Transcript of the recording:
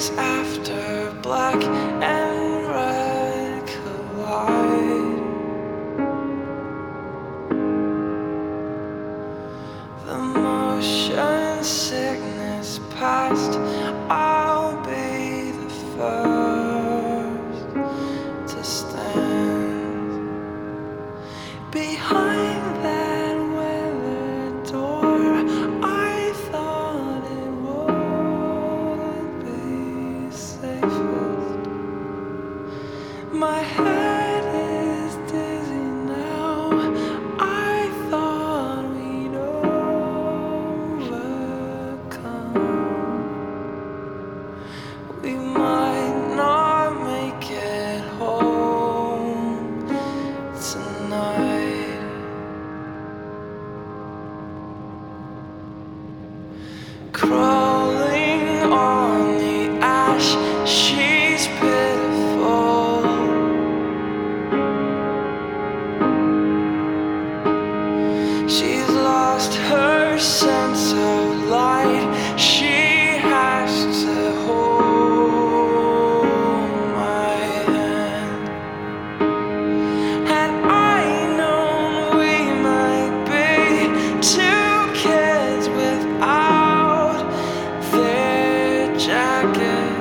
days after black and red collide, the motion sickness past, I'll be the first to stand behind that weathered door. I thought it would be safest. My head is dizzy now. I thought we'd overcome. We might not make it home tonight. Crawling on the ash, she's pitiful. She's lost her sense of light. She has to hold my hand. Had I known we might be two kids without their jackets,